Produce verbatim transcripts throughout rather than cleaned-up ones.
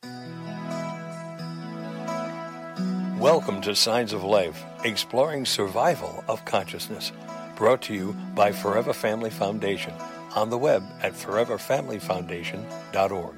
Welcome to Signs of Life, exploring survival of consciousness. Brought to you by Forever Family Foundation, on the web at forever family foundation dot org.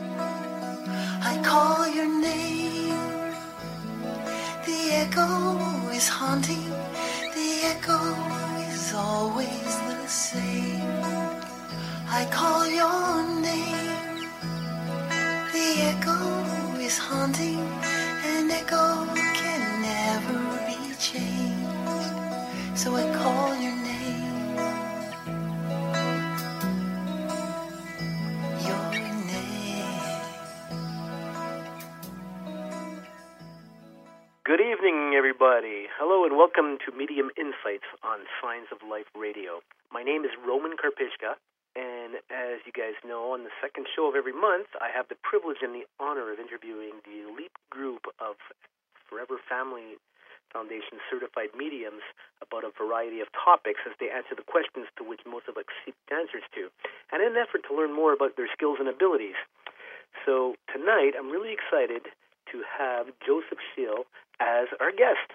I call your name, the echo is haunting, the echo is always the same. I call your name, the echo is haunting, an echo can never be changed, so I call your name. Good evening, everybody. Hello and welcome to Medium Insights on Signs of Life Radio. My name is Roman Karpishka, and as you guys know, on the second show of every month, I have the privilege and the honor of interviewing the elite group of Forever Family Foundation certified mediums about a variety of topics as they answer the questions to which most of us seek answers to, and in an effort to learn more about their skills and abilities. So tonight, I'm really excited to have Joseph Scheel as our guest.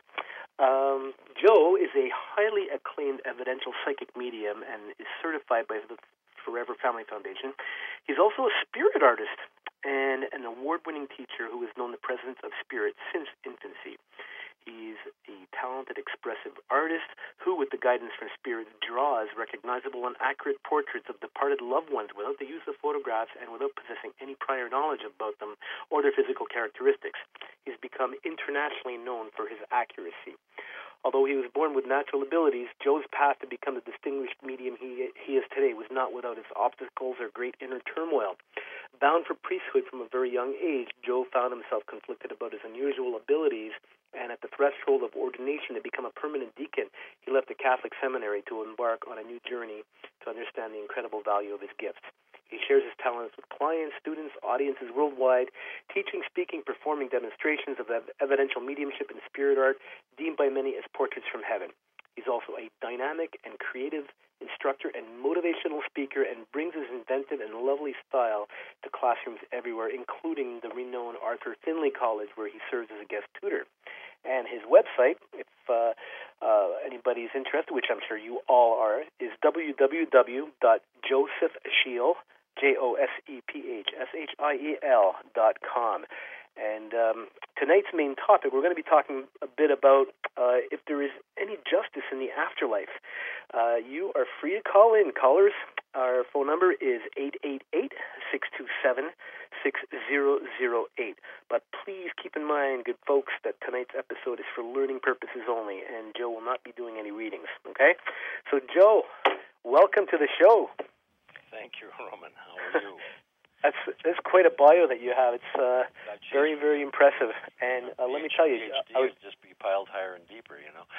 Um, Joe is a highly acclaimed evidential psychic medium and is certified by the Forever Family Foundation. He's also a spirit artist and an award-winning teacher who has known the presence of spirit since infancy. He's a talented, expressive artist who, with the guidance from spirit, draws recognizable and accurate portraits of departed loved ones without the use of photographs and without possessing any prior knowledge about them or their physical characteristics. He's become internationally known for his accuracy. Although he was born with natural abilities, Joe's path to become the distinguished medium he, he is today was not without its obstacles or great inner turmoil. Bound for priesthood from a very young age, Joe found himself conflicted about his unusual abilities, and at the threshold of ordination to become a permanent deacon, he left the Catholic seminary to embark on a new journey to understand the incredible value of his gifts. He shares his talents with clients, students, audiences worldwide, teaching, speaking, performing demonstrations of evidential mediumship and spirit art, deemed by many as portraits from heaven. He's also a dynamic and creative instructor and motivational speaker and brings his inventive and lovely style to classrooms everywhere, including the renowned Arthur Findlay College, where he serves as a guest tutor. And his website, if uh, uh, anybody's interested, which I'm sure you all are, is w w w dot joseph scheel, J O S E P H S H I E L dot com. And um, tonight's main topic, we're going to be talking a bit about uh, if there is any justice in the afterlife. Uh, you are free to call in. Callers, our phone number is eight eight eight, six two seven, six zero zero eight. But please keep in mind, good folks, that tonight's episode is for learning purposes only, and Joe will not be doing any readings, okay? So, Joe, welcome to the show. Thank you, Roman. How are you? That's that's quite a bio that you have. It's uh, very, very impressive. And uh, let me tell you, P H D I was just be piled higher and deeper, you know.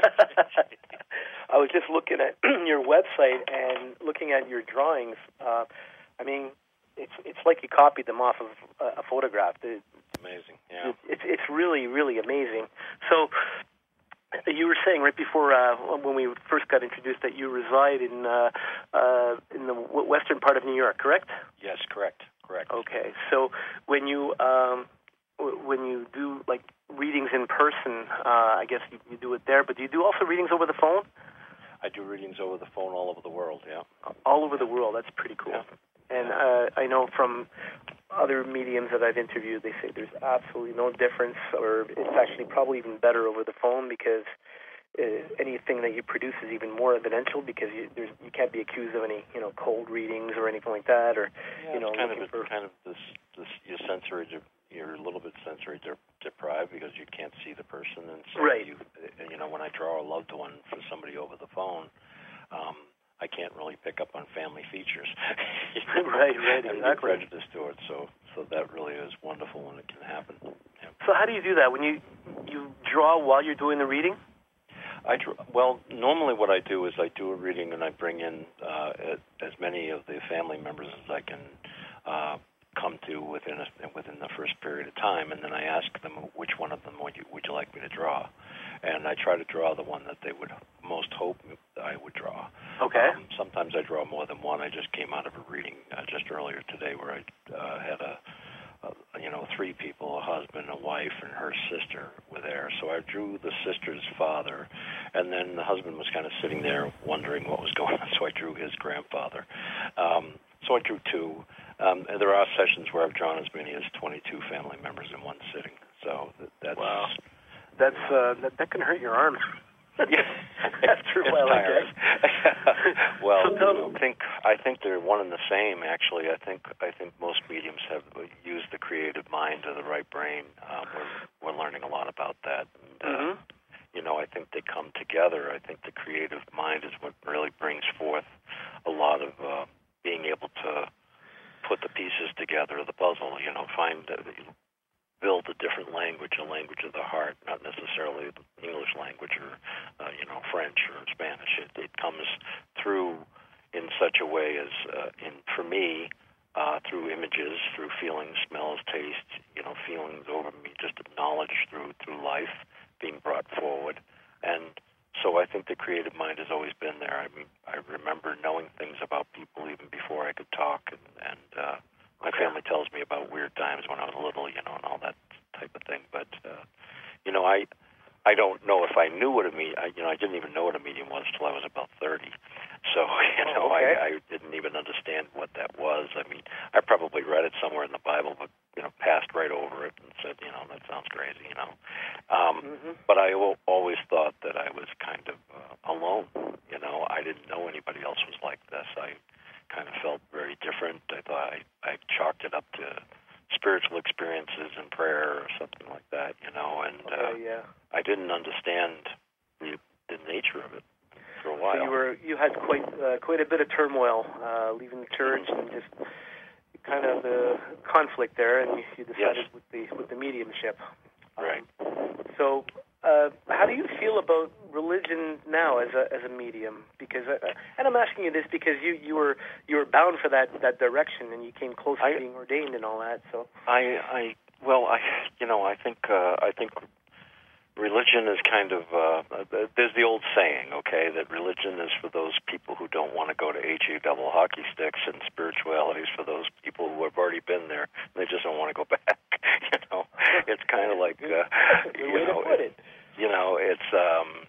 I was just looking at your website and looking at your drawings. Uh, I mean, it's it's like you copied them off of a, a photograph. It, amazing, yeah. It, it's it's really, really amazing. So you were saying right before uh, when we first got introduced that you reside in uh, uh, in the w- western part of New York, correct? Yes, correct, correct. Okay, so when you um, w- when you do like readings in person, uh, I guess you, you do it there. But do you do also readings over the phone? I do readings over the phone all over the world. Yeah, all over the world. That's pretty cool. Yeah. And uh, I know from other mediums that I've interviewed, they say there's absolutely no difference, or it's actually probably even better over the phone because uh, anything that you produce is even more evidential because you, there's, you can't be accused of any, you know, cold readings or anything like that, or yeah, you know, it's kind of a, for... kind of this this your sensory de- you're a little bit sensory de- deprived because you can't see the person, and so right. you you know when I draw a loved one for somebody over the phone. Um, I can't really pick up on family features. you know? Right, right, I'm exactly. prejudiced to it, so so that really is wonderful when it can happen. Yeah. So how do you do that? When you you draw while you're doing the reading? I draw, well, normally what I do is I do a reading and I bring in uh, as many of the family members as I can uh, come to within a, within the first period of time, and then I ask them which one of them would you, would you like me to draw, and I try to draw the one that they would most hope I would draw. Okay. Um, sometimes I draw more than one. I just came out of a reading uh, just earlier today where I uh, had a, a you know, three people, a husband, a wife, and her sister were there. So I drew the sister's father, and then the husband was kind of sitting there wondering what was going on, so I drew his grandfather. Um, so I drew two. Um, and there are sessions where I've drawn as many as twenty-two family members in one sitting. So that, that's... Wow. That's, uh, that, that can hurt your arm. Yeah, after a while, I guess. Well, so I think I think they're one and the same. Actually, I think I think most mediums have used the creative mind or the right brain. Um, we're we're learning a lot about that. And, uh, mm-hmm. You know, I think they come together. I think the creative mind is what really brings forth a lot of uh, being able to put the pieces together of the puzzle. You know, find. Uh, build a different language, a language of the heart, not necessarily the English language or, uh, you know, French or Spanish. It, it comes through in such a way as, uh, in for me, uh, through images, through feelings, smells, taste, you know, feelings over me, just knowledge through through life being brought forward. And so I think the creative mind has always been there. I mean, I remember knowing things about people even before I could talk, and, and uh, my family tells me about weird times when I was little, you know, and all that type of thing. But, uh, you know, I I don't know if I knew what a medium, you know, I didn't even know what a medium was until I was about thirty. So, you know, oh, okay. I, I didn't even understand what that was. I mean, I probably read it somewhere in the Bible, but, you know, passed right over it and said, you know, that sounds crazy, you know. Um, mm-hmm. But I always thought that I was kind of uh, alone, you know. I didn't know anybody else was like this. I kind of felt very different. I thought I, I chalked it up to spiritual experiences and prayer or something like that, you know, and okay, uh, yeah. I didn't understand the, the nature of it for a while. So you were you had quite uh, quite a bit of turmoil uh, leaving the church and just kind of the conflict there, and you, you decided yes. with the with the mediumship. Right. Um, so. Uh, how do you feel about religion now as a as a medium? Because, uh, and I'm asking you this because you, you were you were bound for that, that direction, and you came close to I, being ordained and all that. So I, I well, I you know I think uh, I think religion is kind of uh, there's the old saying, okay, that religion is for those people who don't want to go to H E double hockey sticks, and spirituality is for those people who have already been there and they just don't want to go back. You know, it's kind of like uh, good you way know, to put it. You know, it's um,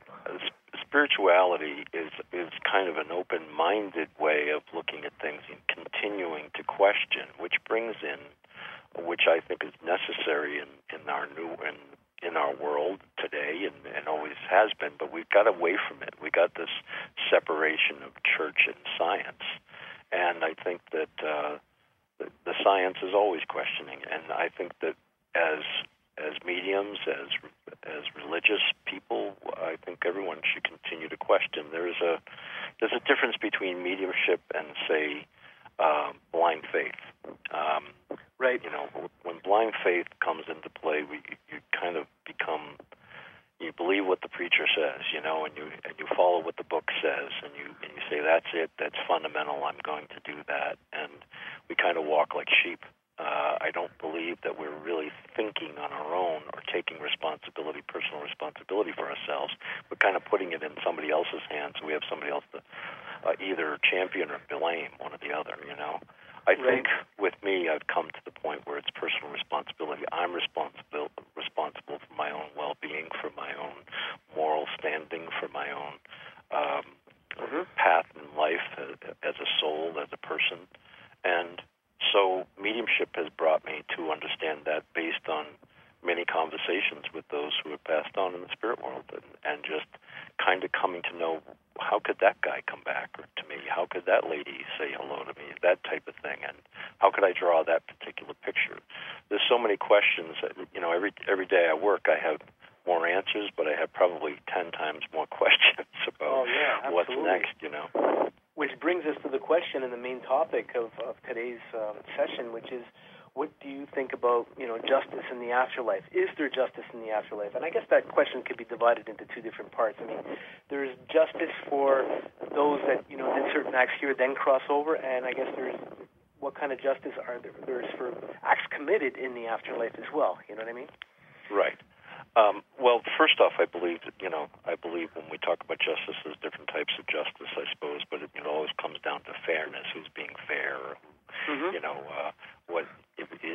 spirituality is is kind of an open-minded way of looking at things and continuing to question, which brings in, which I think is necessary in, in our new in in our world today, and, and always has been. But we've got away from it. We got this separation of church and science, and I think that uh, the, the science is always questioning, and I think that as as mediums, as as religious people, I think everyone should continue to question. There's a there's a difference between mediumship and, say, uh, blind faith. Um, right. You know, when blind faith comes into play, we, you kind of become, you believe what the preacher says, you know, and you and you follow what the book says, and you and you say, that's it, that's fundamental, I'm going to do that, and we kind of walk like sheep. Uh, I don't believe that we're really thinking on our own or taking responsibility, personal responsibility for ourselves. We're kind of putting it in somebody else's hands. We have somebody else to uh, either champion or blame, one or the other, you know. I right. think with me, I've come to the point where it's personal responsibility. I'm responsible responsible for my own well-being, for my own moral standing, for my own um, mm-hmm. path in life as, as a soul, as a person. And so mediumship has brought me to understand that based on many conversations with those who have passed on in the spirit world, and, and just kind of coming to know, how could that guy come back to me? How could that lady say hello to me? That type of thing. And how could I draw that particular picture? There's so many questions that, you know, every every day I work, I have more answers, but I have probably ten times more questions about oh, yeah, what's next, you know. Which brings us to the question and the main topic of, of today's um, session, which is, what do you think about, you know, justice in the afterlife? Is there justice in the afterlife? And I guess that question could be divided into two different parts. I mean, there's justice for those that, you know, did certain acts here, then cross over, and I guess there's what kind of justice are there? There's for acts committed in the afterlife as well. You know what I mean? Right. Um, well, first off, I believe that, you know, I believe when we talk about justice, there's different types of justice, I suppose, but it, it always comes down to fairness, who's being fair, or who, mm-hmm. you know, uh, what, if it, you know,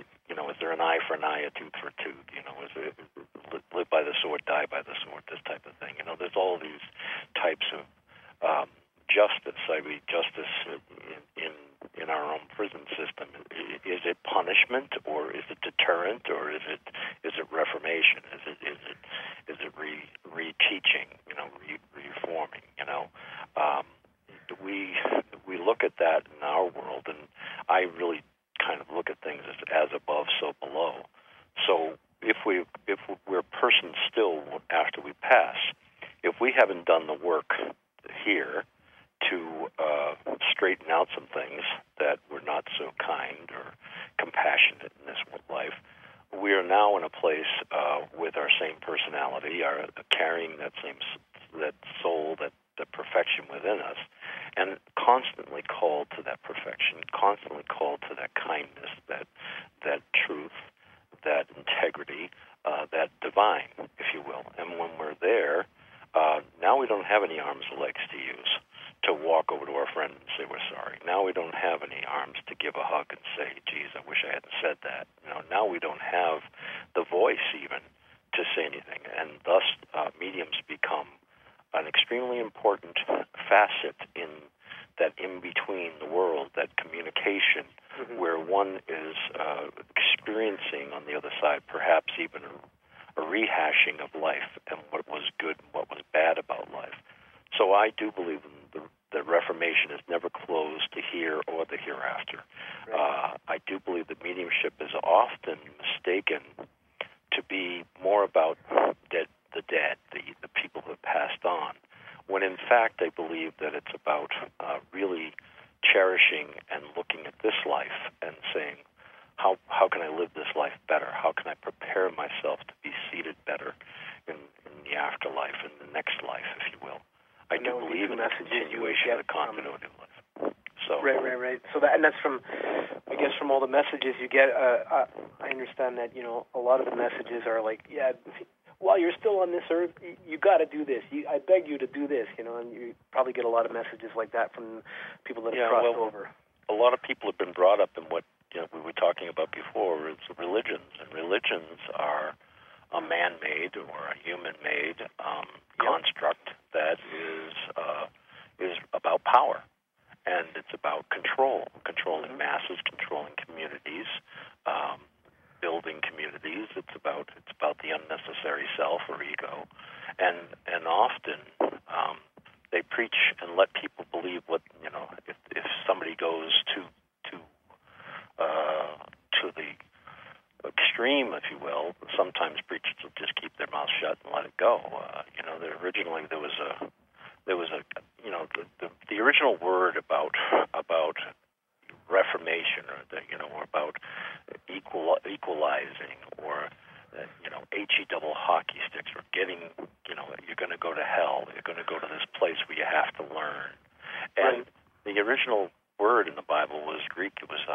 is there an eye for an eye, a tooth for a tooth? You know, is it live by the sword, die by the sword? This type of thing. You know, there's all these types of um, justice. I mean, justice in, in in our own prison system. Is it punishment, or is it deterrent, or is it is it reformation? Is it is it is it re re-teaching? You know, re, reforming. You know, um, we we look at that in our world, and I really kind of look at things as as above, so below. So if we if we're persons still after we pass, if we haven't done the work here to uh, straighten out some things that were not so kind or compassionate in this life, we are now in a place uh, with our same personality, our carrying that same that soul, that the perfection within us, and constantly called to that perfection, constantly called to that kindness, that that truth, that integrity, uh, that divine, if you will. And when we're there, uh, now we don't have any arms or legs to use to walk over to our friend and say we're sorry. Now we don't have any arms to give a hug and say, geez, I wish I hadn't said that. You know, now we don't have the voice even to say anything. And thus, uh, mediums become an extremely important facet in that in-between the world, that communication, mm-hmm. where one is uh, experiencing on the other side perhaps even a, a rehashing of life and what was good and what was bad about life. So I do believe in the, the Reformation is never closed to here or the hereafter. Right. Uh, I do believe that mediumship is often mistaken to be more about dead, the dead, the, the people who have passed on, when in fact I believe that it's about uh, really cherishing and looking at this life and saying, how how can I live this life better? How can I prepare myself to be seated better in, in the afterlife, in the next life, if you will? I do believe in the continuation of the continuity of life. So right, right, right. So that, and that's from, I guess, from all the messages you get. Uh, uh, I understand that, you know, a lot of the messages are like, yeah, while you're still on this earth, you, you got to do this. You, I beg you to do this, you know, and you probably get a lot of messages like that from people that have yeah, crossed well, over. A lot of people have been brought up in what, you know, we were talking about before. It's religions, and religions are a man-made or a human-made um, yep. construct that is uh, is about power, and it's about control, controlling mm-hmm. masses, controlling communities, um, building communities. It's about it's about the unnecessary self or ego, and and often um, they preach and let people believe what, you know. If if somebody goes to to uh, to the extreme, if you will, sometimes preachers will just keep their mouth shut and let it go. Uh, you know, there, originally there was a, there was a, you know, the, the, the original word about about reformation, or the, you know, or about equal equalizing, or uh, you know, he double hockey sticks, or getting, you know, you're going to go to hell, you're going to go to this place where you have to learn, and right. the original word in the Bible was Greek. It was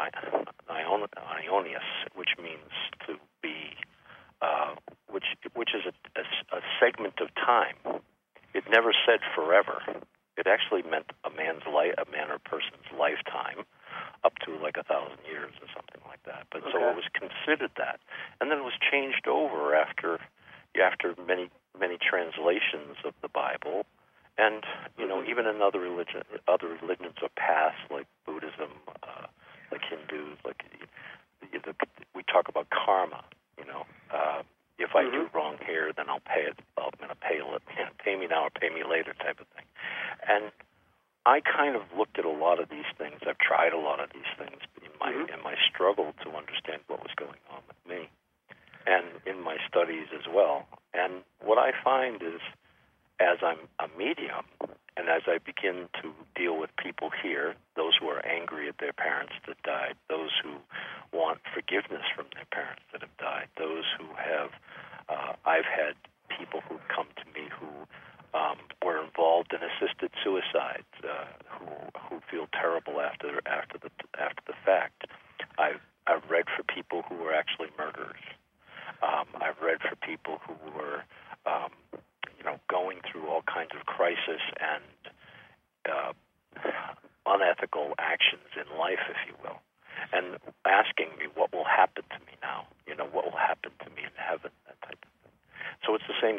Ionios, which means to be, uh, which which is a, a, a segment of time. It never said forever. It actually meant a man's life, a man or person's lifetime, up to like a thousand years or something like that. But okay. so it was considered that, and then it was changed over after after many many translations of the Bible. And, you know, even in other religion, other religions of past, like Buddhism, uh, like Hindus, like the, the, we talk about karma. You know, uh, if I mm-hmm. do wrong here, then I'll pay it. I'm going to pay it. Pay me now or pay me later, type of thing. And I kind of looked at a lot of these things. I've tried a lot of these things in my mm-hmm. in my struggle to understand what was going on with me, and in my studies as well. And what I find is, as I'm a medium, and as I begin to deal with people here, those who are angry at their parents that died, those who want forgiveness from their parents that have died, those who have, uh, I've had people who come to me who um, were involved in assisted suicide, uh, who who feel terrible after after the after the fact. I've I've read for people who were actually murderers. Um, I've read for people who were um, you know, going through all kinds of crisis and uh, unethical actions in life, if you will, and asking me what will happen to me now.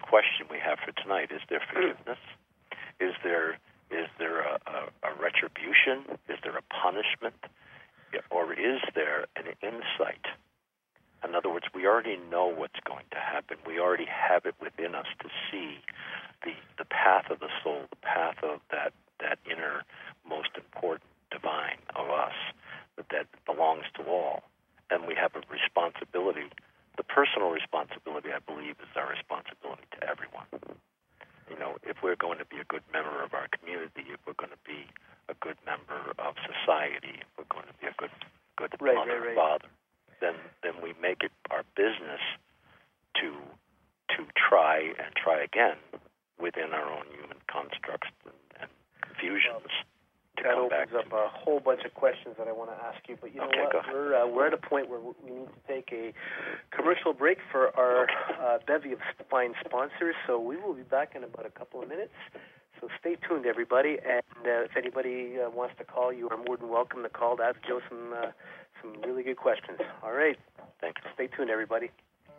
question we have for tonight. Is there forgiveness? Is there is there a, a, a retribution? Is there a punishment? Or is there an insight? In other words, we already know what's going to happen. We already have it within us to see the the path of the soul, the path of that, that inner, most important divine of us, that, that belongs to all. And we have a responsibility. The personal responsibility, I believe, is our responsibility to everyone. You know, if we're going to be a good member of our community, if we're going to be a good member of society, if we're going to be a good good right, mother right, right. and father, then then we make it our business to to try and try again within our own human constructs and, and fusions. Well, that opens up a whole bunch of questions that I want to ask you. But you know okay, what? We're uh, we're at a point where we need to take a commercial break for our uh, bevy of fine sponsors. So we will be back in about a couple of minutes. So stay tuned, everybody. And uh, if anybody uh, wants to call, you are more than welcome to call to ask Joe some uh, some really good questions. All right. Thanks. Stay tuned, everybody.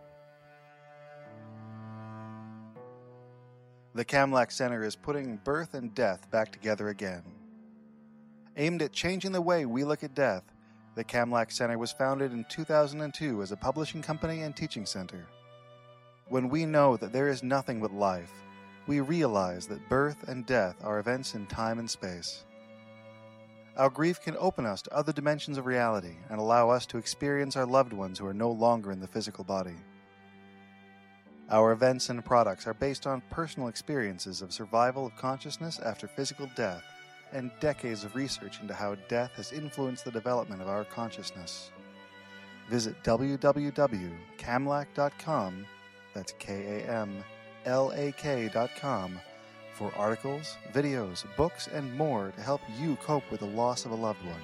The Kamlak Center is putting birth and death back together again. Aimed at changing the way we look at death, the Kamlak Center was founded in two thousand two as a publishing company and teaching center. When we know that there is nothing but life, we realize that birth and death are events in time and space. Our grief can open us to other dimensions of reality and allow us to experience our loved ones who are no longer in the physical body. Our events and products are based on personal experiences of survival of consciousness after physical death and decades of research into how death has influenced the development of our consciousness. Visit w w w dot kamlak dot com, that's K A M L A K dot com, for articles, videos, books, and more to help you cope with the loss of a loved one.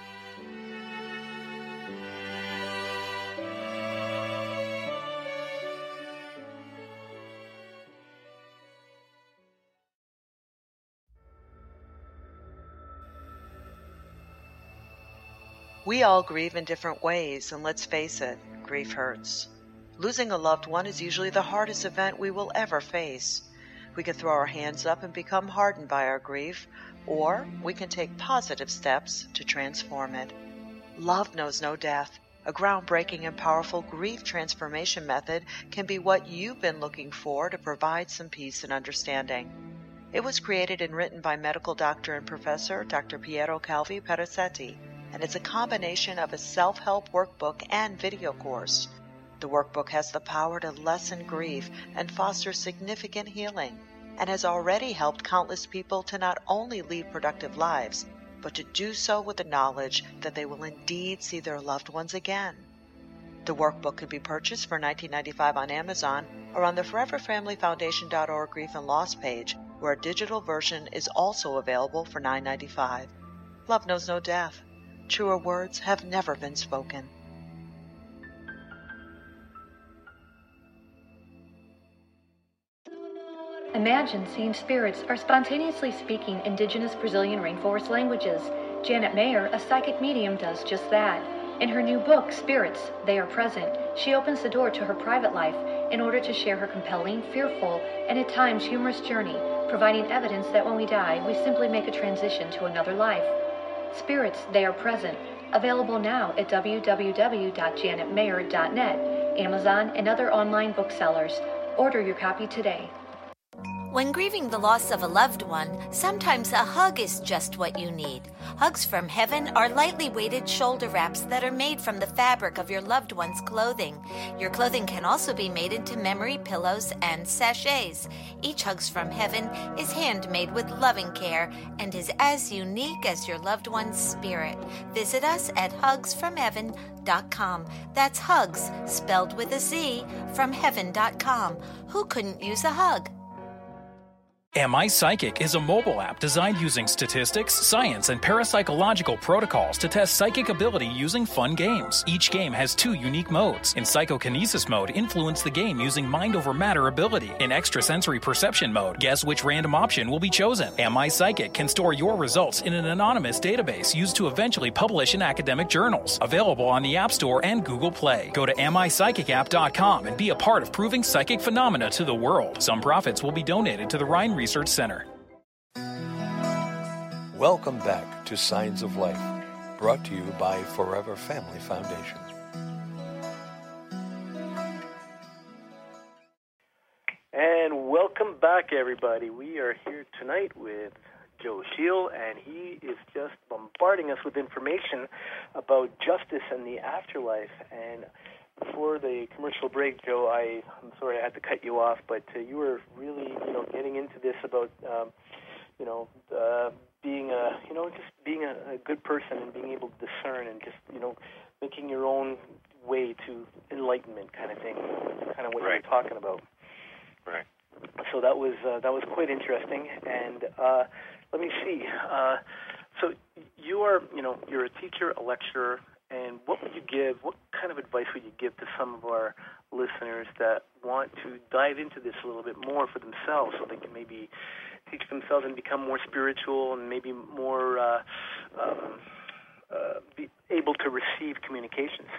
We all grieve in different ways, and let's face it, grief hurts. Losing a loved one is usually the hardest event we will ever face. We can throw our hands up and become hardened by our grief, or we can take positive steps to transform it. Love knows no death. A groundbreaking and powerful grief transformation method can be what you've been looking for to provide some peace and understanding. It was created and written by medical doctor and professor Doctor Piero Calvi Perazzetti, and it's a combination of a self-help workbook and video course. The workbook has the power to lessen grief and foster significant healing, and has already helped countless people to not only lead productive lives, but to do so with the knowledge that they will indeed see their loved ones again. The workbook can be purchased for nineteen ninety-five dollars on Amazon or on the forever family foundation dot org Grief and Loss page, where a digital version is also available for nine ninety-five. Love knows no death. Truer words have never been spoken. Imagine seeing spirits or spontaneously speaking indigenous Brazilian rainforest languages. Janet Mayer, a psychic medium, does just that. In her new book, Spirits, They Are Present, she opens the door to her private life in order to share her compelling, fearful, and at times humorous journey, providing evidence that when we die, we simply make a transition to another life. Spirits, They Are Present, available now at w w w dot janet mayer dot net, Amazon, and other online booksellers. Order your copy today. When grieving the loss of a loved one, sometimes a hug is just what you need. Hugs from Heaven are lightly weighted shoulder wraps that are made from the fabric of your loved one's clothing. Your clothing can also be made into memory pillows and sachets. Each Hugs from Heaven is handmade with loving care and is as unique as your loved one's spirit. Visit us at hugs from heaven dot com. That's Hugs, spelled with a Z, from heaven dot com. Who couldn't use a hug? Am I Psychic is a mobile app designed using statistics, science, and parapsychological protocols to test psychic ability using fun games. Each game has two unique modes. In psychokinesis mode, influence the game using mind over matter ability. In extrasensory perception mode, guess which random option will be chosen. Am I Psychic can store your results in an anonymous database used to eventually publish in academic journals. Available on the App Store and Google Play. Go to am I psychic app dot com and be a part of proving psychic phenomena to the world. Some profits will be donated to the Rhine Research Center. Welcome back to Signs of Life, brought to you by Forever Family Foundation. And welcome back, everybody. We are here tonight with Joe Sheil, and he is just bombarding us with information about justice and the afterlife. And before the commercial break, Joe, I, I'm sorry I had to cut you off, but uh, you were really, you know, getting into this about, um, you know, uh, being a, you know, just being a, a good person and being able to discern and just, you know, making your own way to enlightenment, kind of thing, kind of what right. you were talking about. Right. So that was uh, that was quite interesting, and uh, let me see. Uh, so you are, you know, you're a teacher, a lecturer. And what would you give, what kind of advice would you give to some of our listeners that want to dive into this a little bit more for themselves so they can maybe teach themselves and become more spiritual and maybe more uh, um, uh, be able to receive communications?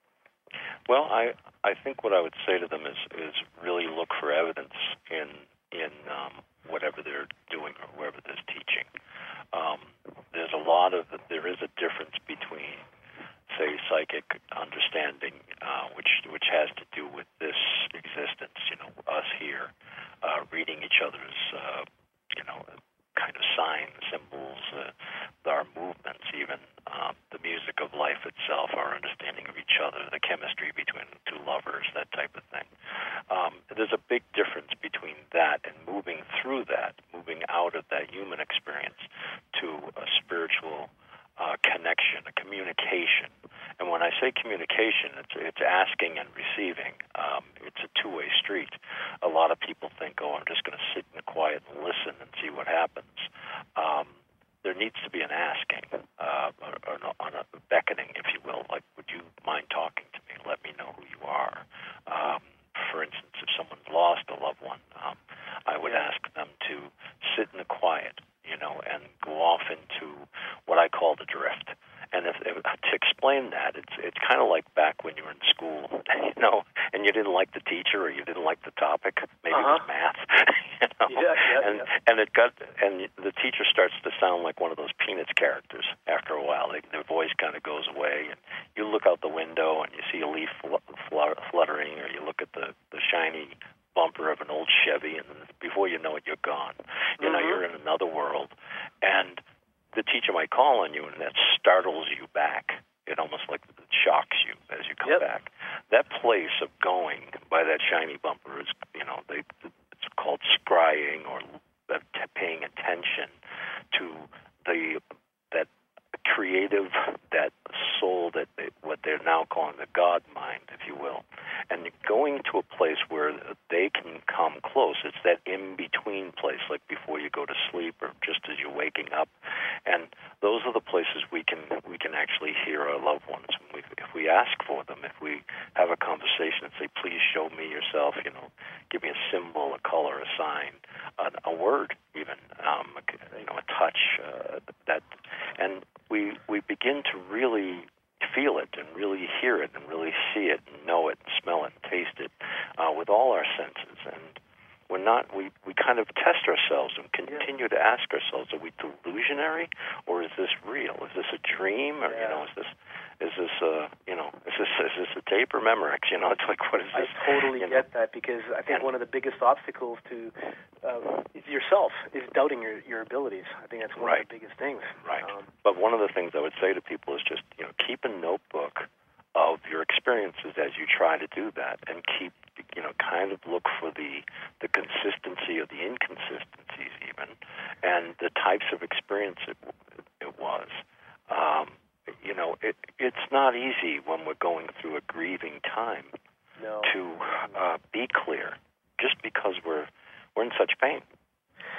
Well, I, I think what I would say to them is, is really look for evidence in, in um, whatever they're doing or wherever they're teaching. Um, there's a lot of, there is a difference between say psychic understanding, uh, which which has to do with this existence, you know, us here, uh, reading each other's, uh, you know, kind of signs, symbols, uh, our movements, even um, the music of life itself, our understanding of each other, the chemistry between two lovers, that type of thing. Um, there's a big difference between that and moving through that, moving out of that human experience to a spiritual Uh, connection, a communication. And when I say communication, it's it's asking and receiving. Um, it's a two-way street. A lot of people think, oh, I'm just going to sit in the quiet and listen and see what happens. Um, there needs to be an asking, uh, or, or on a beckoning, if you will, like, would you mind talking to me? Let me know who you are. Um, for instance, if someone's lost a loved one, um, I would ask them to sit in the quiet, you know, and go off into what I call the drift. And if, if to explain that, it's it's kind of like back when you were in school, you know, and you didn't like the teacher or you didn't like the topic. Maybe uh-huh. it was math, you know, yeah, yeah, and yeah. and it got and the teacher starts to sound like one of those Peanuts characters. After a while, they, their voice kind of goes away, and you look out the window and you see a leaf fl- fl- fluttering, or you look at the the shiny bumper of an old Chevy, and before you know it, you're gone. You know, mm-hmm. you're in another world, and the teacher might call on you, and that startles you back. It almost like it shocks you as you come yep. back. That place of going by that shiny bumper is, you know, they, it's called scrying, or paying attention to the that creative, that soul, that they, what they're now calling the God mind, if you will. And going to a place where they can come close. It's that in-between place, like before you go to sleep or just as you're waking up. And those are the places we can we can actually hear our loved ones. And we, if we ask for them, if we have a conversation and say, please show me yourself, you know, give me a symbol, a color, a sign, a, a word even, um, a, you know, a touch, uh, that, and we we begin to really feel it and really hear it and really see it and know it and smell it and taste it uh, with all our senses. And we're not, we, we kind of test ourselves and continue yeah. to ask ourselves, are we delusionary, or is this real? Is this a dream, or, yeah. you know, is this, is this, uh, you know, is this, is this a tape or Memorex? You know, it's like, what is this? I totally you get know? that, because I think and, one of the biggest obstacles to uh, yourself is doubting your, your abilities. I think that's one right. of the biggest things. Right. Um, but one of the things I would say to people is just, you know, keep a notebook of your experiences as you try to do that, and keep, you know, kind of look for the the consistency or the inconsistencies even, and the types of experience it, it was. Um, you know, it, it's not easy when we're going through a grieving time no. to uh, be clear, just because we're we're in such pain.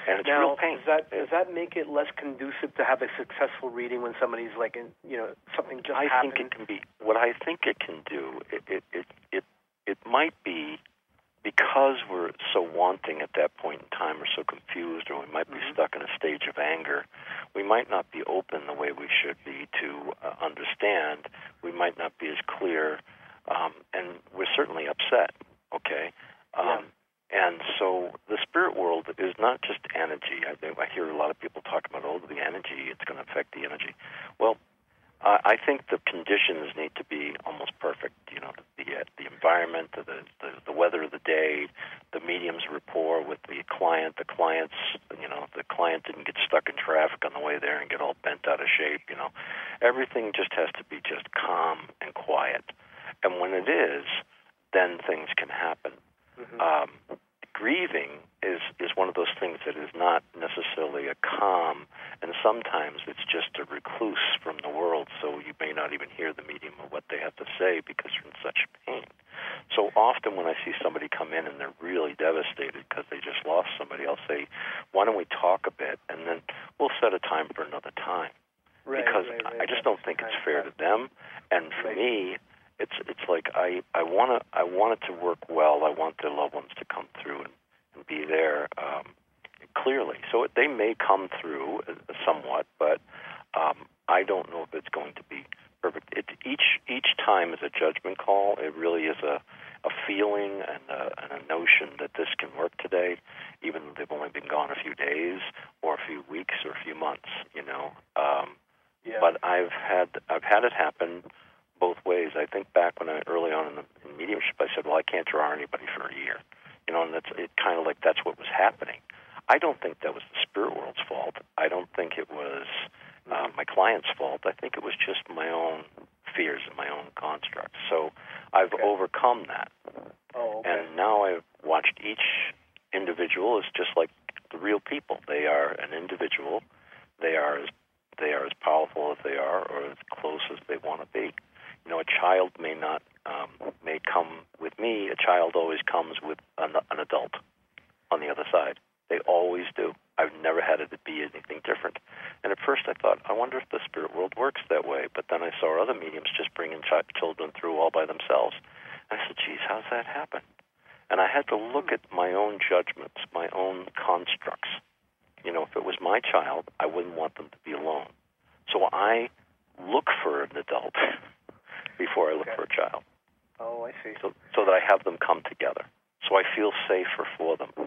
And it's now, real pain. Does that, does that make it less conducive to have a successful reading when somebody's like, in, you know, something just I happened? think it can be, what I think it can do, it, it, it, it, it might be because we're so wanting at that point in time or so confused, or we might be mm-hmm. stuck in a stage of anger, we might not be open the way we should be to uh, understand. We might not be as clear, um, and we're certainly upset, okay? Um, yeah. And so the spirit world is not just energy. I, I hear a lot of people talk about, oh, the energy, it's going to affect the energy. Well, uh, I think the conditions need to be almost perfect. You know, the uh, the environment, the, the the weather of the day, the medium's rapport with the client, the client's, you know, the client didn't get stuck in traffic on the way there and get all bent out of shape. You know, everything just has to be just calm and quiet. And when it is, then things can happen. Mm-hmm. Um, grieving is, is one of those things that is not necessarily a calm, and sometimes it's just a recluse from the world, so you may not even hear the medium or what they have to say because you're in such pain. So often when I see somebody come in and they're really devastated because they just lost somebody, I'll say, why don't we talk a bit, and then we'll set a time for another time. Right, because right, right. I just don't think it's fair to them, and for right. me, It's it's like I, I want to I want it to work well. I want their loved ones to come through and, and be there um, clearly. So it, they may come through somewhat, but um, I don't know if it's going to be perfect. It, each each time is a judgment call. It really is a, a feeling and a, and a notion that this can work today, even though they've only been gone a few days or a few weeks or a few months. You know, um, yeah. But I've had I've had it happen both ways. I think back when I early on in the in mediumship, I said, "Well, I can't draw anybody for a year," you know, and that's it. Kind of like that's what was happening. I don't think that was the spirit world's fault. I don't think it was uh, my client's fault. I think it was just my own fears and my own constructs. So I've okay. overcome that, oh, okay. and now I've watched each individual as just like the real people. They are an individual. They are as they are as powerful as they are, or as close as they want to be. You know, a child may not, um, may come with me. A child always comes with an, an adult on the other side. They always do. I've never had it to be anything different. And at first I thought, I wonder if the spirit world works that way. But then I saw other mediums just bringing ch- children through all by themselves. And I said, geez, how's that happen? And I had to look at my own judgments, my own constructs. You know, if it was my child, I wouldn't want them to be alone. So I look for an adult before I look okay. for a child. Oh, I see. So, so that I have them come together. So I feel safer for them.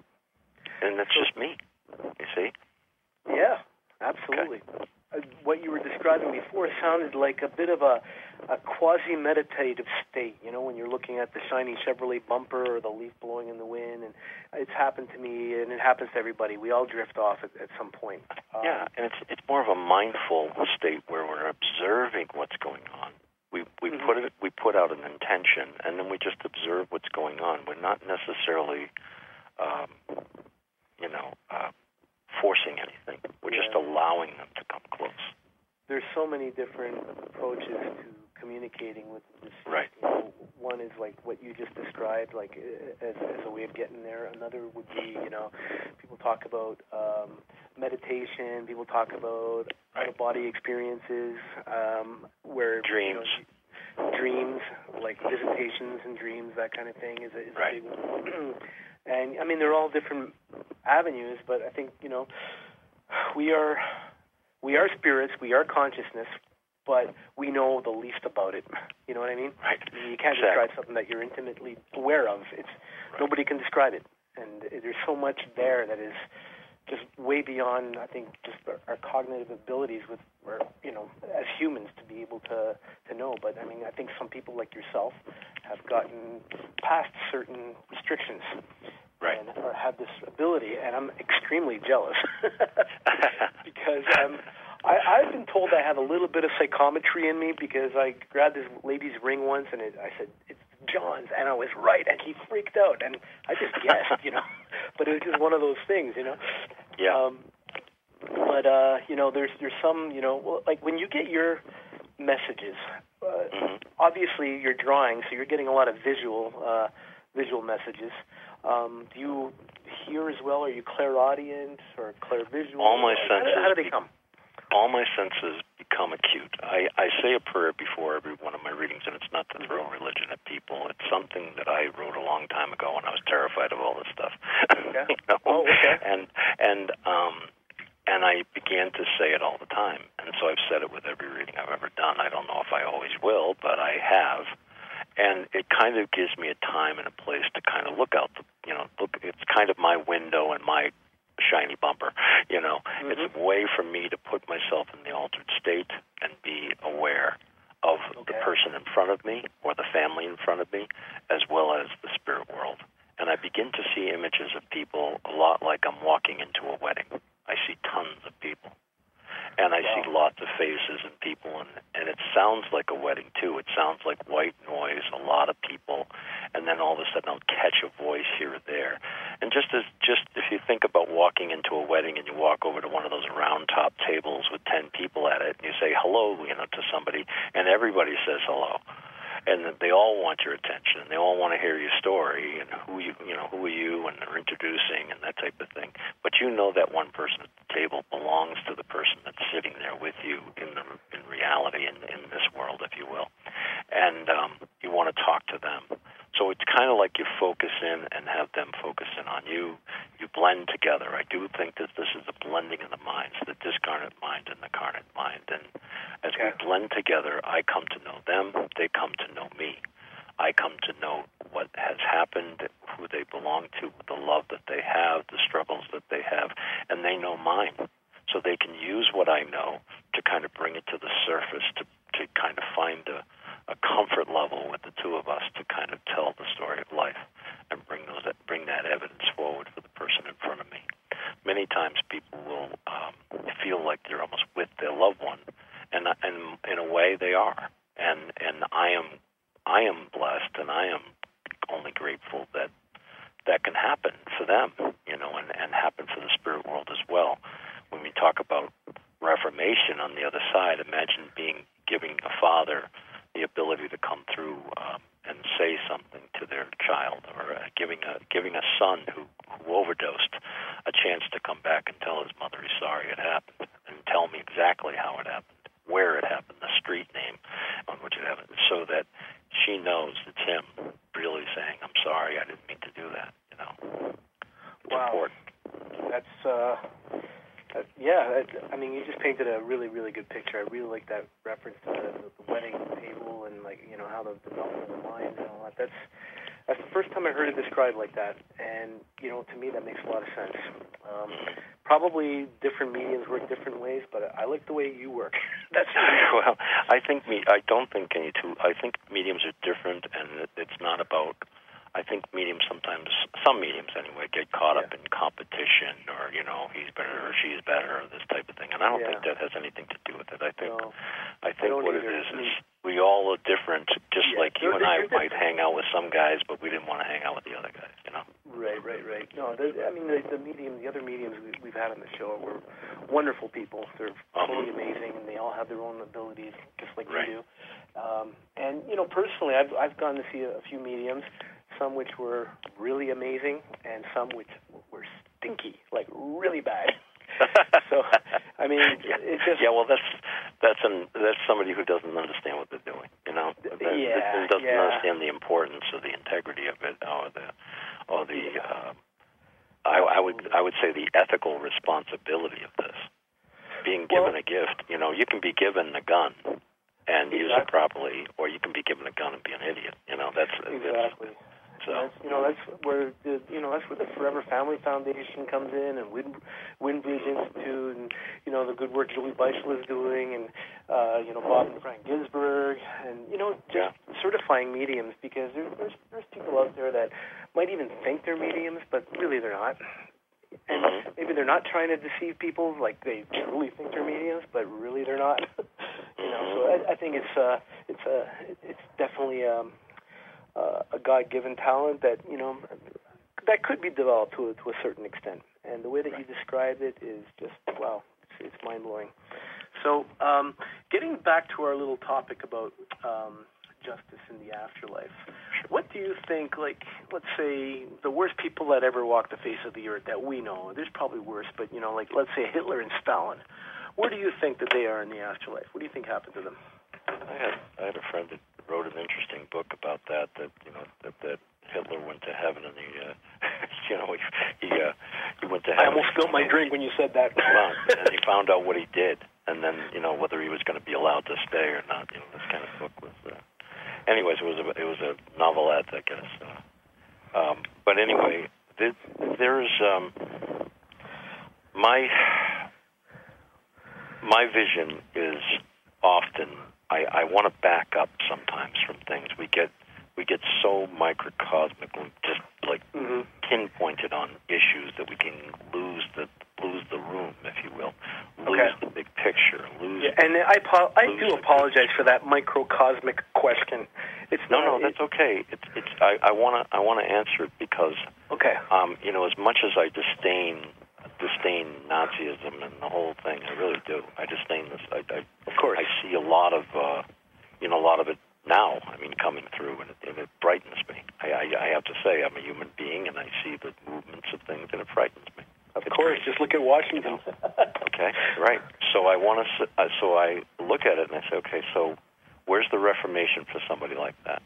And that's so, just me, you see? Yeah, absolutely. Okay. Uh, what you were describing before sounded like a bit of a, a quasi-meditative state, you know, when you're looking at the shiny Chevrolet bumper or the leaf blowing in the wind. And it's happened to me, and it happens to everybody. We all drift off at, at some point. Um, yeah, and it's it's more of a mindful state where we're observing what's going on. We we mm-hmm. put it we put out an intention, and then we just observe what's going on. We're not necessarily, um, you know, uh, forcing anything. We're yeah. just allowing them to come close. There's so many different approaches to communicating with this. Right. You know, one is like what you just described, like as, as a way of getting there. Another would be, you know, people talk about um, meditation. People talk about right. out-of-body experiences, um, where dreams, you know, dreams, like visitations and dreams, that kind of thing is a, is right. a big one. And I mean, they're all different avenues, but I think, you know, we are we are spirits, we are consciousness, but we know the least about it. You know what I mean? Right. I mean, you can't exactly. describe something that you're intimately aware of. It's right. nobody can describe it, and there's so much there that is just way beyond, I think, just our, our cognitive abilities with, or, you know, as humans to be able to to know. But I mean, I think some people like yourself have gotten past certain restrictions. Right. And or have this ability, and I'm extremely jealous because um, I, I've been told I have a little bit of psychometry in me because I grabbed this lady's ring once, and it, I said, it's John's, and I was right, and he freaked out, and I just guessed, you know, but it was just one of those things, you know. Yeah. Um, but, uh, you know, there's there's some, you know, well, like when you get your messages, uh, mm-hmm. obviously you're drawing, so you're getting a lot of visual uh visual messages. Um, do you hear as well? Are you clairaudient or clairvisual? All my how senses. Do, how do they come? All my senses become acute. I, I say a prayer before every one of my readings, and it's not to throw religion at people. It's something that I wrote a long time ago when I was terrified of all this stuff. Okay. you know? Oh, okay. And and um and I began to say it all the time. And so I've said it with every reading I've ever done. I don't know if I always will, but I have. And it kind of gives me a time and a place to kind of look out the, you know, look. It's kind of my window and my shiny bumper, you know. Mm-hmm. It's a way for me to put myself in the altered state and be aware of okay. the person in front of me or the family in front of me, as well as the spirit world. And I begin to see images of people a lot like I'm walking into a wedding. I see tons of people. And I wow. see lots of faces and people, and, and it sounds like a wedding, too. It sounds like white noise, a lot of people, and then all of a sudden I'll catch a voice here or there. And just as just if you think about walking into a wedding and you walk over to one of those round-top tables with ten people at it, and you say hello, you know, to somebody, and everybody says hello. And they all want your attention, and they all want to hear your story, and who you, you know, who are you, and they're introducing, and that type of thing. But you know that one person at the table belongs to the person that's sitting there with you in the in reality, in, in this world, if you will. And um, you want to talk to them. So it's kind of like you focus in and have them focus in on you. You blend together. I do think that this is a blending of the minds, the discarnate mind and the carnate mind. And as okay. we blend together, I come to know them. They come to know me. I come to know what has happened, who they belong to, the love that they have, the struggles that they have, and they know mine. So they can use what I know to kind of bring it to the surface, to, to kind of find a a comfort level with the two of us to kind of tell the story of life and bring those bring that evidence forward for the person in front of me. Many times people will um, feel like they're almost with their loved one, and and in a way they are. And and I am I am blessed, and I am only grateful that that can happen for them, you know, and, and happen for the spirit world as well. When we talk about reformation on the other side, imagine being giving a father the ability to come through um, and say something to their child, or uh, giving a giving a son who, who overdosed a chance to come back and tell his mother he's sorry it happened, and tell me exactly how it happened, where it happened, the street name on which it happened, so that she knows it's him really saying, I'm sorry, I didn't mean to do that, you know. It's wow. important. That's, uh, that, yeah, that, I mean, you just painted a really, really good picture. I really like that reference to the, the wedding table and, like, you know, how the development of the mind and all that. That's, that's the first time I heard it described like that, and, you know, to me that makes a lot of sense. Um, probably different mediums work different ways, but I like the way you work. That's well, I think me. I don't think any two. I think mediums are different, and it, it's not about. I think mediums sometimes, some mediums anyway, get caught yeah. up in competition, or you know, he's better or she's better, or this type of thing. And I don't yeah. think that has anything to do with it. I think, no, I think I what either. it is is we all are different. Just yeah. like you and I might hang out with some guys, but we didn't want to hang out with the other guys. You know. Right, right, right. No, I mean the, the medium, the other mediums we, we've had on the show were wonderful people. They're totally um, amazing, and they all have their own abilities, just like right. you do. Um, and you know, personally, I've I've gone to see a, a few mediums. Some which were really amazing, and some which were stinky, like really bad. So, I mean, yeah. it's just yeah. Well, that's that's an that's somebody who doesn't understand what they're doing. You know, that, yeah, doesn't yeah. understand the importance or the integrity of it, or the or the. Uh, I, I would I would say the ethical responsibility of this. Being given well, a gift, you know, you can be given a gun and exactly. use it properly, or you can be given a gun and be an idiot. You know, that's exactly. That's, So that's, you know that's where the you know that's where the Forever Family Foundation comes in, and Wind, Windbridge Institute, and you know the good work Julie Beisel is doing, and uh, you know Bob and Frank Ginsberg, and you know just yeah. certifying mediums, because there's, there's there's people out there that might even think they're mediums, but really they're not, and mm-hmm. maybe they're not trying to deceive people, like they truly think they're mediums, but really they're not. you know, so I, I think it's uh it's uh it's definitely um. Uh, a God-given talent that, you know, that could be developed to, to a certain extent. And the way that you described it is just, wow, it's, it's mind-blowing. So um, getting back to our little topic about um, justice in the afterlife. What do you think, like, let's say, the worst people that ever walked the face of the earth that we know, there's probably worse, but, you know, like, let's say Hitler and Stalin, where do you think that they are in the afterlife? What do you think happened to them? I had I had a friend that wrote an interesting book about that, that, you know, that, that Hitler went to heaven and he, uh, you know, he he, uh, he went to heaven. I almost spilled my drink when you said that. Well, and he found out what he did, and then, you know, whether he was going to be allowed to stay or not. You know, this kind of book was. Uh, anyways, it was a it was a novelette, I guess. Uh, um, but anyway, there, there's um, my my vision is often I, I want to back up sometimes from things. We get we get so microcosmic, just like mm-hmm. pinpointed on issues that we can lose the lose the room, if you will, lose okay. the big picture, lose. Yeah, and I po- I do apologize picture. for that microcosmic question. It's no, not, no, that's okay. It's it's I want to I want to answer it because okay, um, you know, as much as I disdain disdain Nazism and the whole thing, I really do. I disdain this. I, I of course I see a lot of uh, you know a lot of it now. I mean, coming through, and it, and it brightens me. I, I I have to say, I'm a human being, and I see the movements of things, and it frightens me. Of it's course, great. Just look at Washington. Okay, right. So I want to. Uh, so I look at it and I say, okay, so where's the Reformation for somebody like that?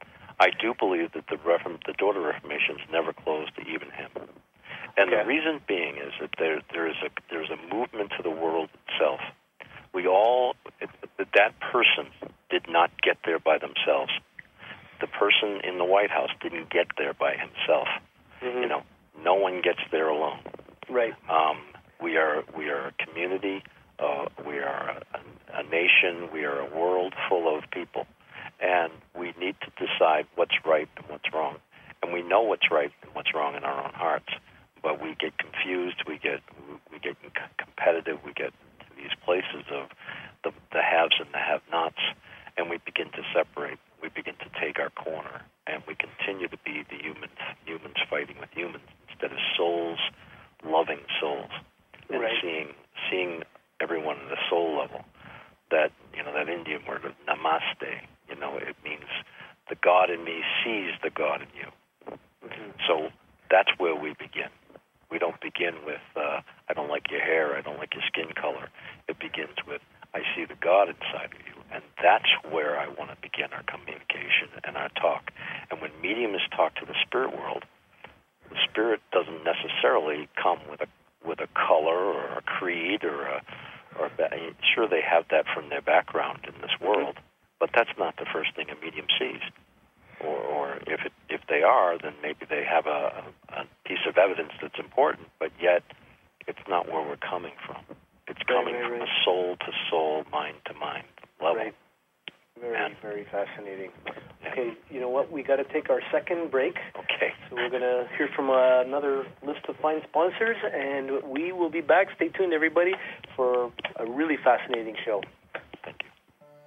I do believe that the Reform, the door to Reformation is never closed to even him. And okay. the reason being is that there there is a there's a movement to the world itself. We all it, that person did not get there by themselves. The person in the White House didn't get there by himself. Mm-hmm. You know, no one gets there alone. Right. Um, we are we are a community. Uh, we are a, a nation. We are a world full of people, and we need to decide what's right and what's wrong. And we know what's right and what's wrong in our own hearts, but we get confused. We get we get competitive. We get to these places of the, the haves and the have-nots, and we begin to separate. We begin to take our corner, and we continue to be the humans humans fighting with humans instead of souls loving souls, and right. seeing seeing everyone at a soul level. That, you know, that Indian word of namaste, you know, it means the God in me sees the God in you. Mm-hmm. So that's where we begin. We don't begin with, uh, I don't like your hair, I don't like your skin color. It begins with, I see the God inside of you. And that's where I want to begin our communication and our talk. And when mediums talk to the spirit world, the spirit doesn't necessarily come with a with a color or a creed or a, or a, sure they have that from their background in this world, but that's not the first thing a medium sees. Or, or if it, if they are, then maybe they have a, a piece of evidence that's important, but yet it's not where we're coming from. It's coming right, right, from right. a soul to soul, mind to mind level. Right. Very, and, very fascinating. Yeah. Okay, you know what? We got to take our second break. Okay. So we're going to hear from uh, another list of fine sponsors, and we will be back. Stay tuned, everybody, for a really fascinating show. Thank you.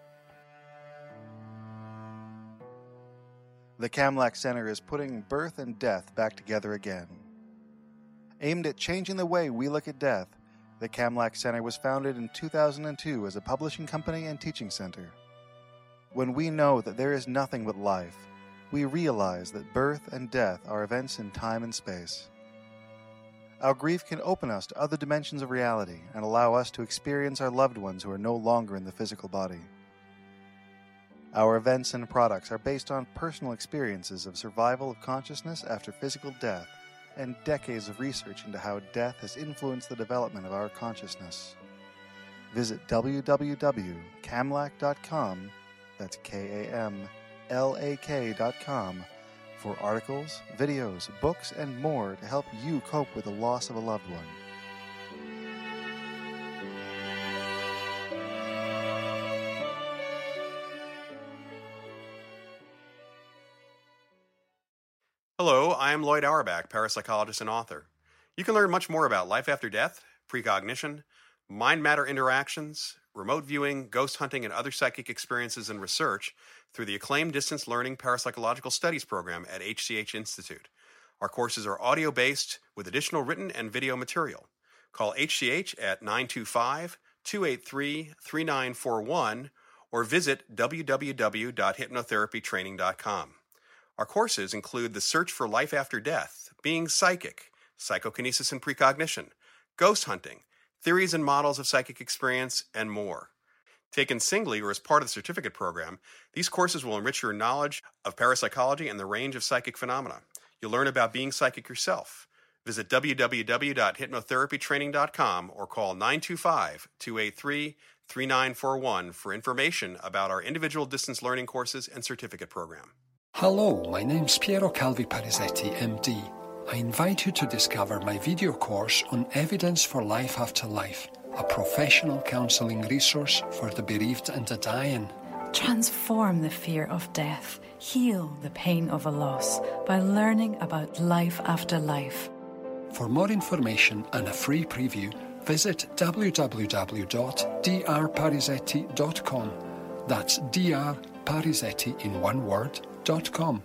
The Kamlak Center is putting birth and death back together again. Aimed at changing the way we look at death, the Kamlak Center was founded in two thousand two as a publishing company and teaching center. When we know that there is nothing but life, we realize that birth and death are events in time and space. Our grief can open us to other dimensions of reality and allow us to experience our loved ones who are no longer in the physical body. Our events and products are based on personal experiences of survival of consciousness after physical death and decades of research into how death has influenced the development of our consciousness. Visit w w w dot kamlak dot com, that's K A M L A K dot com, for articles, videos, books, and more to help you cope with the loss of a loved one. Hello, I am Lloyd Auerbach, parapsychologist and author. You can learn much more about life after death, precognition, mind-matter interactions, remote viewing, ghost hunting, and other psychic experiences and research through the acclaimed Distance Learning Parapsychological Studies program at H C H Institute. Our courses are audio-based with additional written and video material. Call H C H at nine two five, two eight three, three nine four one or visit w w w dot hypnotherapy training dot com. Our courses include The Search for Life After Death, Being Psychic, Psychokinesis and Precognition, Ghost Hunting, Theories and Models of Psychic Experience, and more. Taken singly or as part of the certificate program, these courses will enrich your knowledge of parapsychology and the range of psychic phenomena. You'll learn about being psychic yourself. Visit w w w dot hypnotherapy training dot com or call nine two five, two eight three, three nine four one for information about our individual distance learning courses and certificate program. Hello, my name's Piero Calvi Parisetti, M D. I invite you to discover my video course on Evidence for Life After Life, a professional counseling resource for the bereaved and the dying. Transform the fear of death, heal the pain of a loss by learning about life after life. For more information and a free preview, visit w w w dot d r parisetti dot com. That's D R Parisetti in one word, dot com.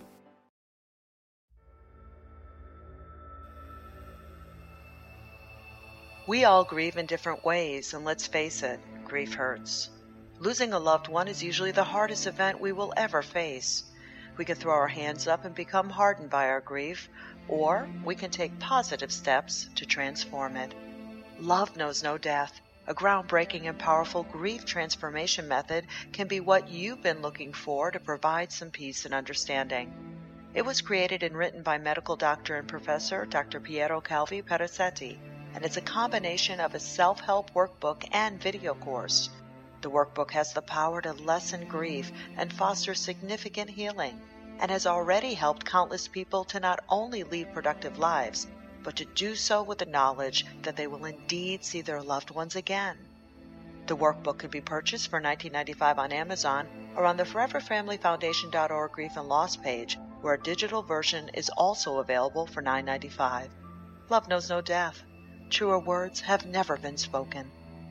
We all grieve in different ways, and let's face it, grief hurts. Losing a loved one is usually the hardest event we will ever face. We can throw our hands up and become hardened by our grief, or we can take positive steps to transform it. Love knows no death. A groundbreaking and powerful grief transformation method can be what you've been looking for to provide some peace and understanding. It was created and written by medical doctor and professor Doctor Piero Calvi Parisetti, and it's a combination of a self-help workbook and video course. The workbook has the power to lessen grief and foster significant healing, and has already helped countless people to not only lead productive lives, but to do so with the knowledge that they will indeed see their loved ones again. The workbook can be purchased for nineteen ninety-five dollars on Amazon or on the forever family foundation dot org Grief and Loss page, where a digital version is also available for nine ninety-five. Love knows no death. Truer words have never been spoken.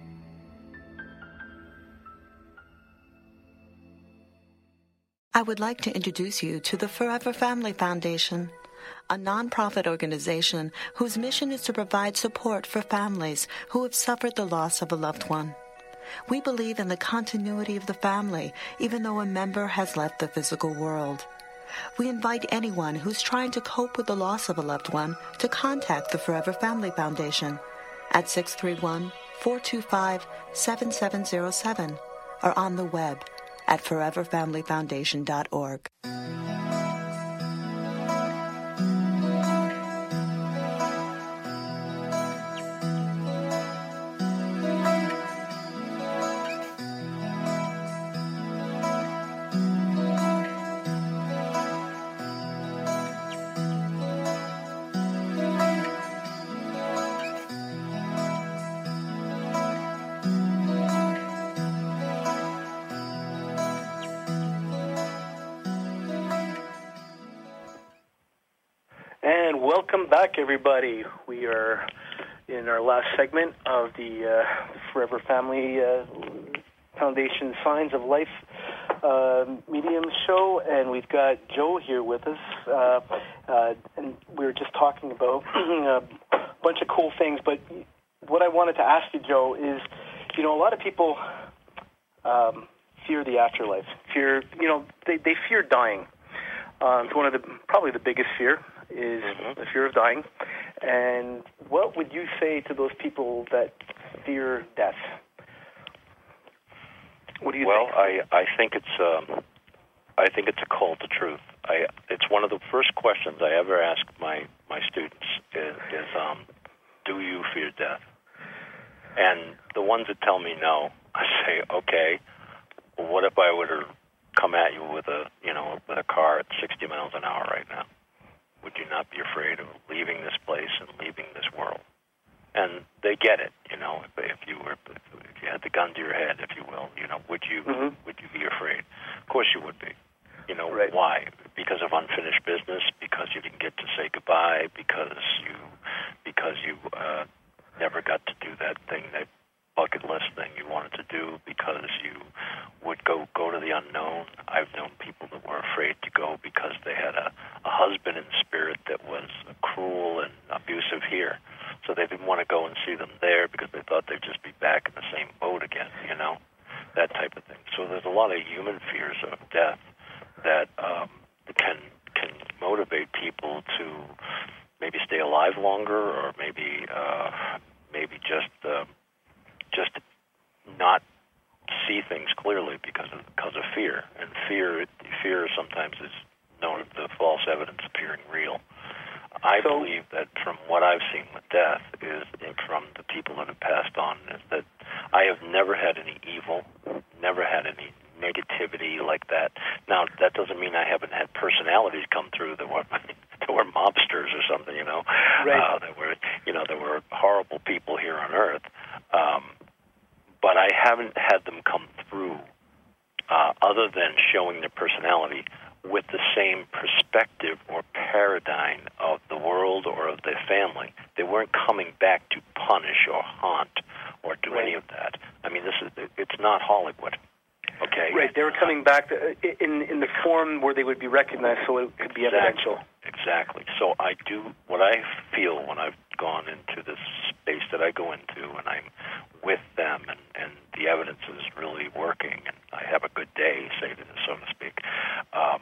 I would like to introduce you to the Forever Family Foundation, a nonprofit organization whose mission is to provide support for families who have suffered the loss of a loved one. We believe in the continuity of the family, even though a member has left the physical world. We invite anyone who's trying to cope with the loss of a loved one to contact the Forever Family Foundation at six three one, four two five, seven seven zero seven or on the web at forever family foundation dot org. Welcome back, everybody. We are in our last segment of the uh, Forever Family uh, Foundation Signs of Life uh, Medium show, and we've got Joe here with us. Uh, uh, and we were just talking about a bunch of cool things, but what I wanted to ask you, Joe, is, you know, a lot of people um, fear the afterlife. Fear, you know, they, they fear dying. Um, it's one of the, probably the biggest fear is mm-hmm. the fear of dying. And what would you say to those people that fear death? What do you well, think? Well, I, I think it's um, I think it's a call to truth. I it's one of the first questions I ever ask my, my students is, is um, do you fear death? And the ones that tell me no, I say, okay, well, what if I were to come at you with a you know with a car at sixty miles an hour right now? Would you not be afraid of leaving this place and leaving this world? And they get it, you know. If, if you were, if you had the gun to your head, if you will, you know, would you mm-hmm. would you be afraid? Of course you would be. You know right. Why? Because of unfinished business? Because you didn't get to say goodbye? Because you because you uh, never got to do that thing, that bucket list thing you wanted to do? Because you would go go to the unknown? I've known people that were afraid to go because they had a, a husband in spirit that was cruel and abusive here. So they didn't want to go and see them there because they thought they'd just be back in the same boat again, you know. that type of thing. So there's a lot of human fears of death that um, can can motivate people to maybe stay alive longer, or maybe uh, maybe just uh, just not see things clearly because of because of fear. And fear fear sometimes is known as the false evidence appearing real. I so, believe that from what I've seen with death is from the people that have passed on is that I have never had any evil, never had any negativity like that. Now, that doesn't mean I haven't had personalities come through that were that were mobsters or something, you know, right. uh, that were you know that were horrible people here on Earth. Um, but I haven't had them come through, uh, other than showing their personality, with the same perspective or paradigm of the world or of their family. They weren't coming back to punish or haunt or do right. any of that. I mean, this is it's not Hollywood. Okay. Right. They were coming back to, in in the form where they would be recognized, so it could be exactly. evidential. Exactly. So I do what I feel when I've gone into this space that I go into, and I'm with them, and, and the evidence is really working, and I have a good day, say so to speak. Um,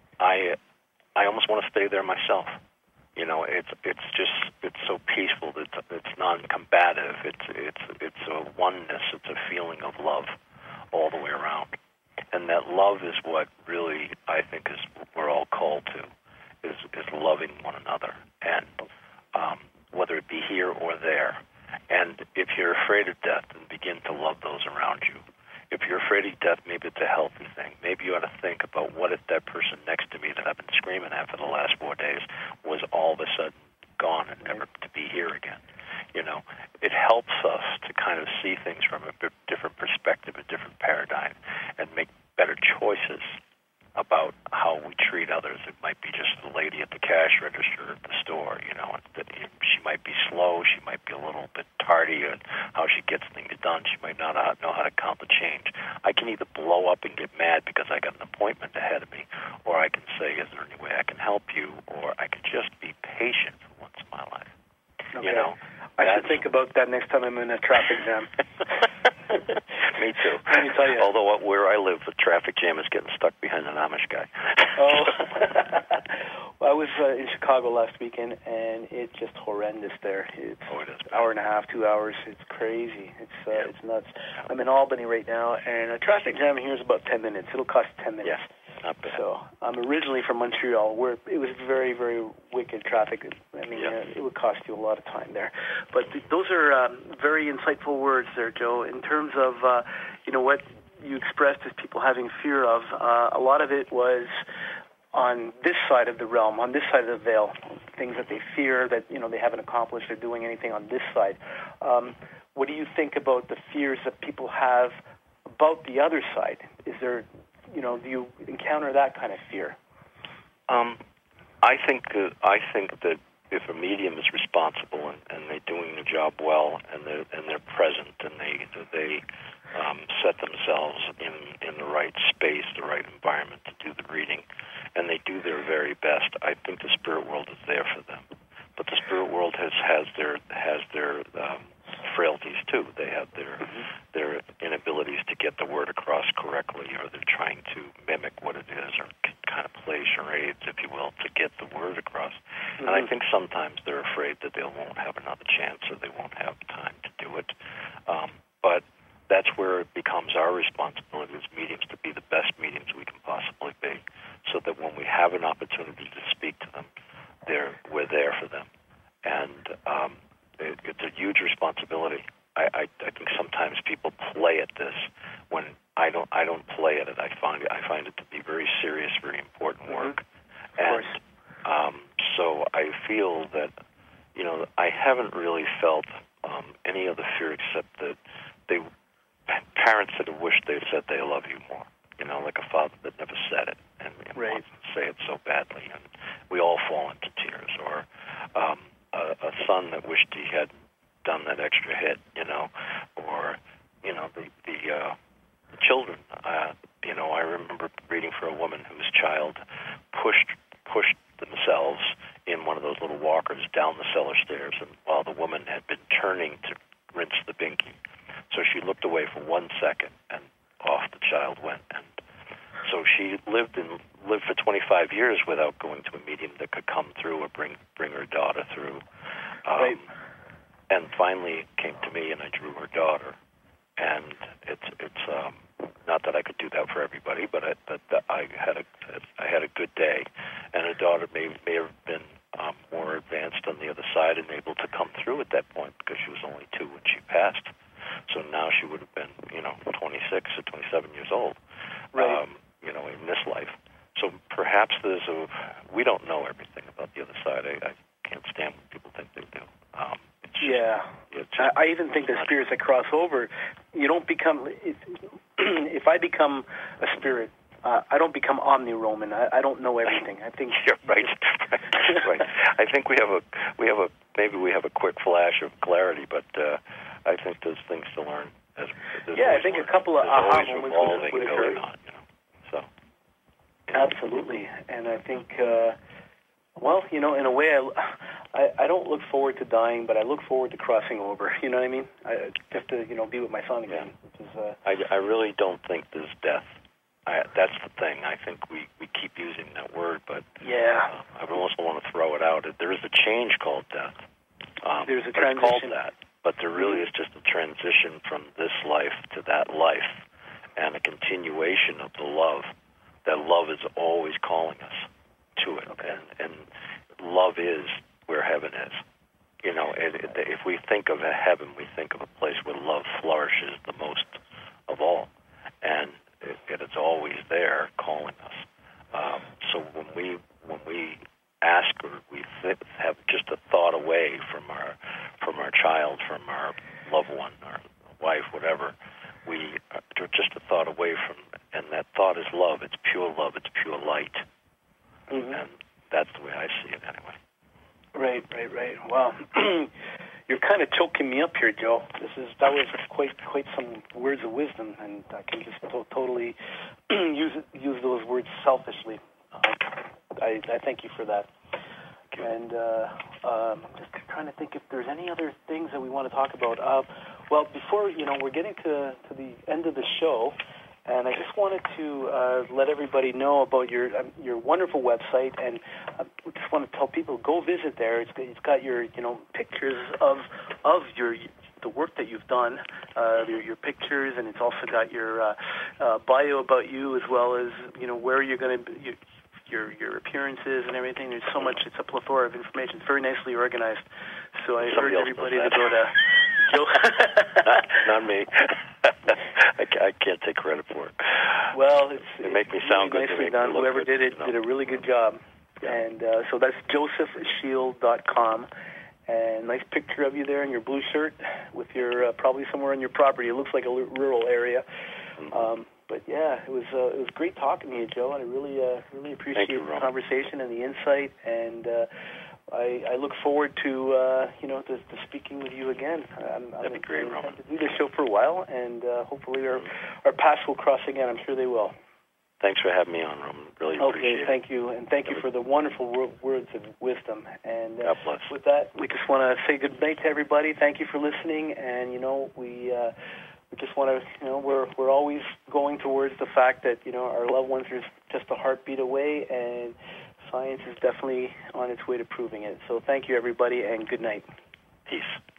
I I almost want to stay there myself. You know, it's it's just it's so peaceful. That it's, it's non-combative. It's it's it's a oneness. It's a feeling of love all the way around, and that love is what really I think is what we're all called to, is is loving one another, and um, whether it be here or there. And if you're afraid of death, then begin to love those around you. If you're afraid of death, maybe it's a healthy thing. Maybe you ought to think about what if that person next to me that I've been screaming at for the last four days was all of a sudden gone and never to be here again. You know, it helps us to kind of see things from a bit different perspective, a different paradigm, and make better choices about how we treat others. It might be just the lady at the cash register at the store, you know, that she might be slow, she might be a little bit tardy in how she gets things done, she might not know how to count the change. I can either blow up and get mad because I got an appointment ahead of me, or I can say, is there any way I can help you, or I can just be patient for once in my life. Okay. You know, I should think about that next time I'm in a traffic jam. Me too. Let me tell you. Although where I live, the traffic jam is getting stuck behind an Amish guy. Oh. Well, I was uh, in Chicago last weekend, and it's just horrendous there. It's oh, it is an hour and a half, two hours. It's crazy. It's uh, yeah. it's nuts. I'm in Albany right now, and a traffic jam here is about ten minutes. It'll cost ten minutes. Yeah. Not bad. So I'm originally from Montreal, where it was very, very wicked traffic. I mean, yeah. uh, it would cost you a lot of time there. But th- those are um, very insightful words there, Joe, in terms of, uh, you know, what you expressed as people having fear of. Uh, a lot of it was on this side of the realm, on this side of the veil, things that they fear that, you know, they haven't accomplished or doing anything on this side. Um, what do you think about the fears that people have about the other side? Is there... You know, do you encounter that kind of fear? Um, I think uh, I think that if a medium is responsible and, and they're doing the job well and they're and they're present and they they um, set themselves in in the right space, the right environment to do the reading, and they do their very best, I think the spirit world is there for them. But the spirit world has has their has their um, frailties too. They have their mm-hmm. their inabilities to get the word across correctly, or they're trying to mimic what it is, or kind of play charades, if you will, to get the word across. Mm-hmm. And I think sometimes they're afraid that they won't have another chance, or they won't have time to do it. Um, but that's where it becomes our responsibility as mediums to be the best mediums we can possibly be, so that when we have an opportunity to speak to them, they're we're there for them. And um, it, it's a huge responsibility. I, I, I think sometimes people play at this when I don't. I don't play at it. I find it. I find it to be very serious, very important work. Mm-hmm. And um, so I feel that, you know, I haven't really felt um, any other fear except that they parents that have wished they'd said they love you more. You know, like a father that never said it and, and right. wants to say it so badly, and we all fall into tears. Or um, a, a son that wished he had done that extra hit, you know, or you know the the, uh, the children. Uh, you know, I remember reading for a woman whose child pushed pushed themselves in one of those little walkers down the cellar stairs, and while the woman had been turning to rinse the binky, so she looked away for one second, and child went. And so she lived in lived for twenty-five years without going to a medium that could come through or bring bring her daughter through. Um, right. And finally came to me, and I drew her daughter. And it's it's um, not that I could do that for everybody, but I, but I had a I had a good day, and her daughter may may have been um, more advanced on the other side and able to come through at that point because she was only two when she passed. So now she would have been, you know, twenty-six or twenty-seven years old, right. um, you know, in this life. So perhaps there's a we don't know everything about the other side. I, I can't stand when people think they do. Um, it's just, yeah, it's just, I, I even think the spirits that cross over, you don't become. If, if I become a spirit, uh, I don't become omni-Roman. I, I don't know everything. I think you're right. right. I think we have a we have a maybe we have a quick flash of clarity, but uh, I think there's things to learn. As, yeah, I think learning. a couple of there's aha always moments evolving would going occur. on. You know, so yeah. Absolutely, and I think. Uh, Well, you know, in a way, I, I, I don't look forward to dying, but I look forward to crossing over. You know what I mean? I, just to, you know, be with my son again. Yeah. Which is, uh, I, I really don't think there's death. I, that's the thing. I think we, we keep using that word, but yeah, uh, I also want to throw it out. There is a change called death. Um, There's a but transition. It's called that, but there really is just a transition from this life to that life, and a continuation of the love. That love is always calling us to it, okay. and, and love is where heaven is. You know, it, it, if we think of a heaven, we think of a place where love flourishes the most of all, and it, it is always there calling us. Um, so when we when we ask or we th- have just a thought away from our from our child, from our loved one, our wife, whatever, we are just a thought away from, and that thought is love. It's pure love. It's pure light. Mm-hmm. And that's the way I see it, anyway. Right, right, right. Wow, you're kind of choking me up here, Joe. This is that was quite quite some words of wisdom, and I can just to- totally use use those words selfishly. Uh, I, I thank you for that. And uh, um, just trying to think if there's any other things that we want to talk about. Uh, well, before you know, we're getting to to the end of the show. And I just wanted to uh, let everybody know about your um, your wonderful website, and I uh, just want to tell people go visit there. It's it's got your you know pictures of of your the work that you've done, uh, your your pictures, and it's also got your uh, uh, bio about you as well as you know where you're going to your, your your appearances and everything. There's so much. It's a plethora of information. It's very nicely organized. So I Somebody urge everybody to that. go to. Joe. not, not me. I, I can't take credit for it. Well, it's they make me sound really good. nicely They done. look Whoever good, did it you know. did a really good job. Yeah. And uh, so that's joseph shield dot com. And nice picture of you there in your blue shirt with your uh, probably somewhere on your property. It looks like a l- rural area. Mm-hmm. Um, but yeah, it was uh, it was great talking to you, Joe. And I really uh, really appreciate you, the conversation and the insight. And uh, I, I look forward to uh, you know to, to speaking with you again. I'm, That'd I'm be great, Roman. to do this show for a while, and uh, hopefully our our paths will cross again. I'm sure they will. Thanks for having me on, Roman. Really okay, appreciate it. Okay, thank you, and thank you for the wonderful wor- words of wisdom. And uh, God bless. With that, we just want to say good night to everybody. Thank you for listening, and you know we. Uh, We just want to, you know, we're we're always going towards the fact that, you know, our loved ones are just a heartbeat away, and science is definitely on its way to proving it. So thank you, everybody, and good night. Peace.